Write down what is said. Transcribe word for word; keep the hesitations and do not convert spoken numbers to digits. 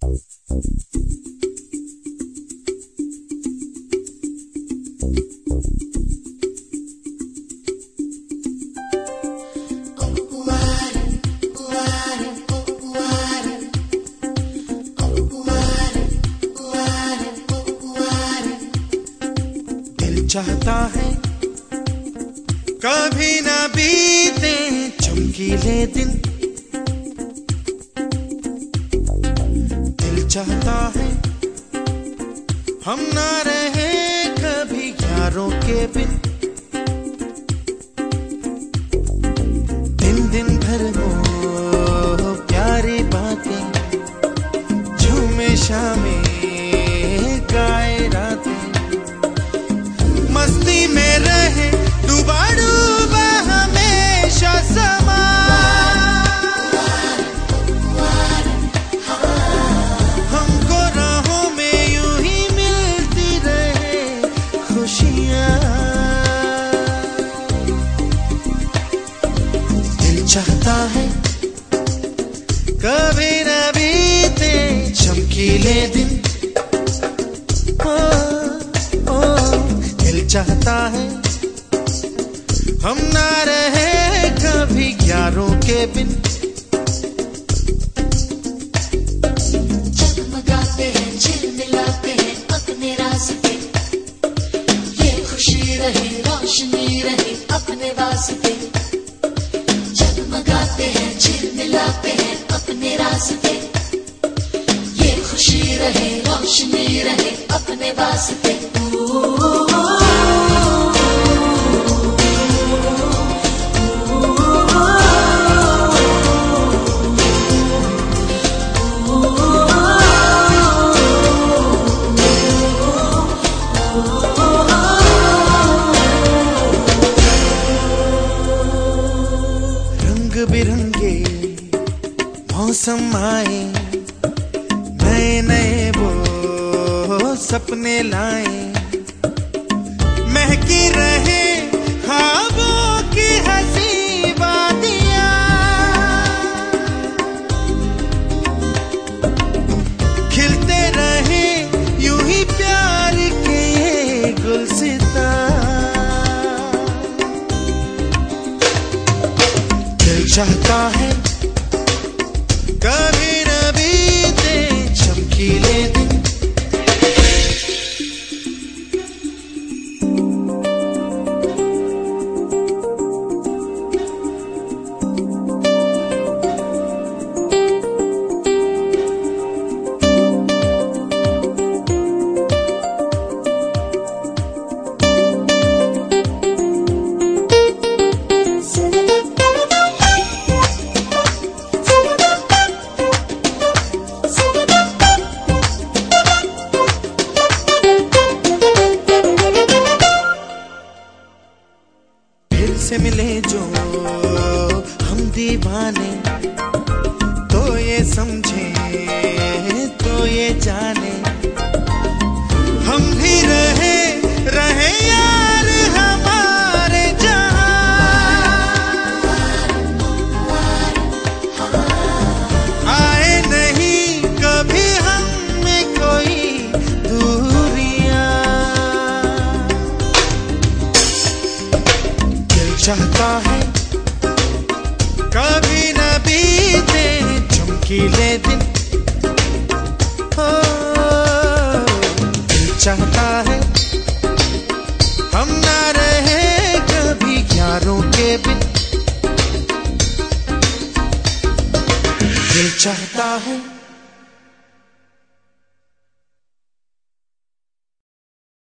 चाहता है कभी ना बीते चमकीले दिन। दिल चाहता है हम ना रहे कभी यारों के बिन। दिन दिन भर वो प्यारी बातें झूमे शामें गाए रातें। मस्ती में रहे डूबा डूबा हमेशा समा। हमको राहों में यूं ही मिलती रहे खुशियाँ। दिल चाहता है कभी न बीते चमकीले दिन। चाहता है हम ना रहे कभी यारों के बिन। जगमगाते हैं झिलमिलाते हैं अपने रास्ते। ये खुशी रहे रोशनी रहे अपने वास्ते। जगमगाते हैं झिलमिलाते हैं अपने रास्ते। ये खुशी रहे रोशनी रहे अपने वास्ते। बिरंगे मौसम आए नए नए वो सपने लाए। महकी रहे ख्वाबों की हंसी वादियाँ। खिलते रहे यूं ही प्यार के ये गुलसिता। चाहता है कभी न बीते चमकीले दिन। से मिले जो हम दीवाने तो ये समझे तो ये जाने। हम भी रहे रहे यार हमारे जहां। आए नहीं कभी हम में कोई दूरियां। दिल चाहता है कभी न बीते चमकीले दिन। हो दिल चाहता है हम ना रहे कभी यारों के बिन। दिल चाहता है